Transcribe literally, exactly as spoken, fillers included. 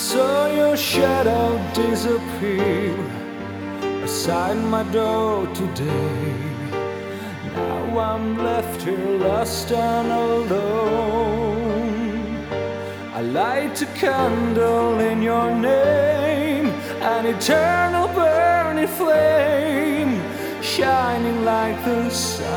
saw your shadow disappear beside my door today. Now I'm left here lost and alone. I light a candle in your name, an eternal burning flame, shining like the sun.